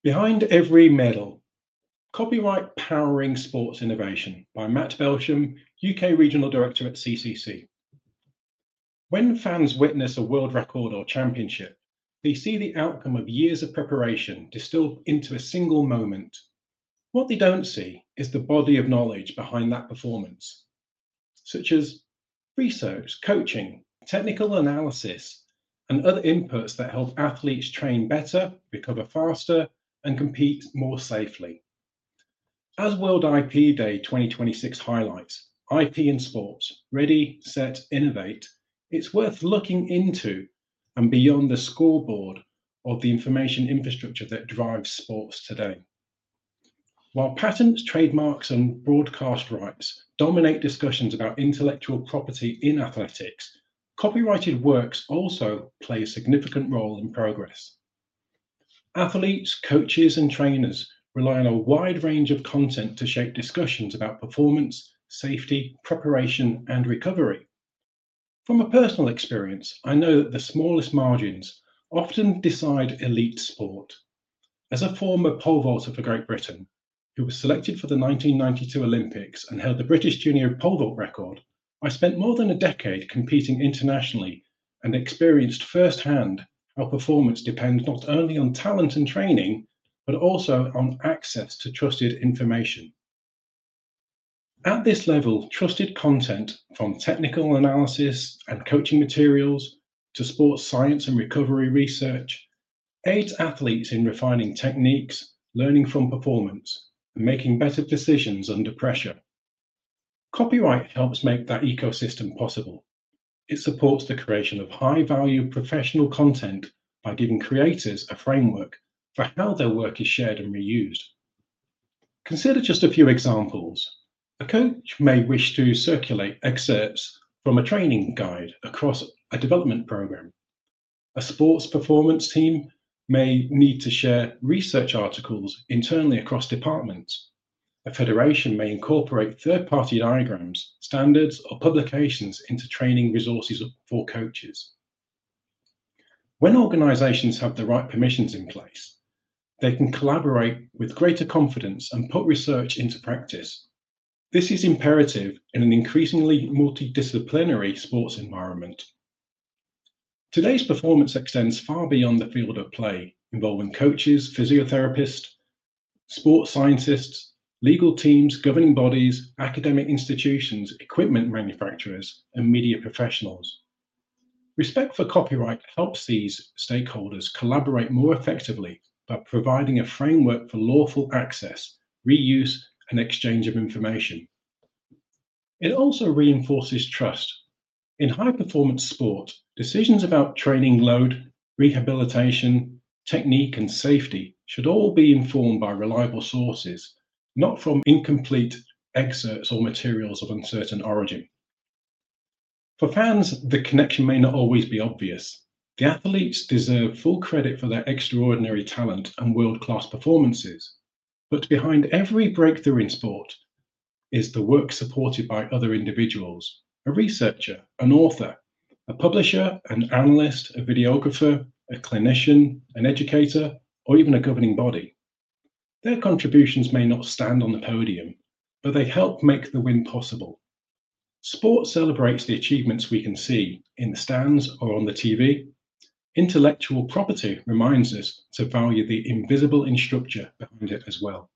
Behind Every Medal: Copyright Powering Sports Innovation by Matt Belsham, UK Regional Director at CCC. When fans witness a world record or championship, they see the outcome of years of preparation distilled into a single moment. What they don't see is the body of knowledge behind that performance, such as research, coaching, technical analysis, and other inputs that help athletes train better, recover faster, and compete more safely. As World IP Day 2026 highlights, IP in sports, ready, set, innovate, it's worth looking into and beyond the scoreboard of the information infrastructure that drives sports today. While patents, trademarks, and broadcast rights dominate discussions about intellectual property in athletics, copyrighted works also play a significant role in progress. Athletes, coaches, and trainers rely on a wide range of content to shape discussions about performance, safety, preparation, and recovery. From a personal experience, I know that the smallest margins often decide elite sport. As a former pole vaulter for Great Britain, who was selected for the 1992 Olympics and held the British junior pole vault record, I spent more than a decade competing internationally and experienced firsthand how performance depends not only on talent and training, but also on access to trusted information. At this level, trusted content from technical analysis and coaching materials to sports science and recovery research aids athletes in refining techniques, learning from performance, and making better decisions under pressure. Copyright helps make that ecosystem possible. It supports the creation of high-value professional content by giving creators a framework for how their work is shared and reused. Consider just a few examples. A coach may wish to circulate excerpts from a training guide across a development program. A sports performance team may need to share research articles internally across departments. A federation may incorporate third-party diagrams, standards, or publications into training resources for coaches. When organizations have the right permissions in place, they can collaborate with greater confidence and put research into practice. This is imperative in an increasingly multidisciplinary sports environment. Today's performance extends far beyond the field of play, involving coaches, physiotherapists, sports scientists, legal teams, governing bodies, academic institutions, equipment manufacturers, and media professionals. Respect for copyright helps these stakeholders collaborate more effectively by providing a framework for lawful access, reuse, and exchange of information. It also reinforces trust. In high-performance sport, decisions about training load, rehabilitation, technique, and safety should all be informed by reliable sources, not from incomplete excerpts or materials of uncertain origin. For fans, the connection may not always be obvious. The athletes deserve full credit for their extraordinary talent and world-class performances. But behind every breakthrough in sport is the work supported by other individuals: a researcher, an author, a publisher, an analyst, a videographer, a clinician, an educator, or even a governing body. Their contributions may not stand on the podium, but they help make the win possible. Sport celebrates the achievements we can see in the stands or on the TV. Intellectual property reminds us to value the invisible infrastructure behind it as well.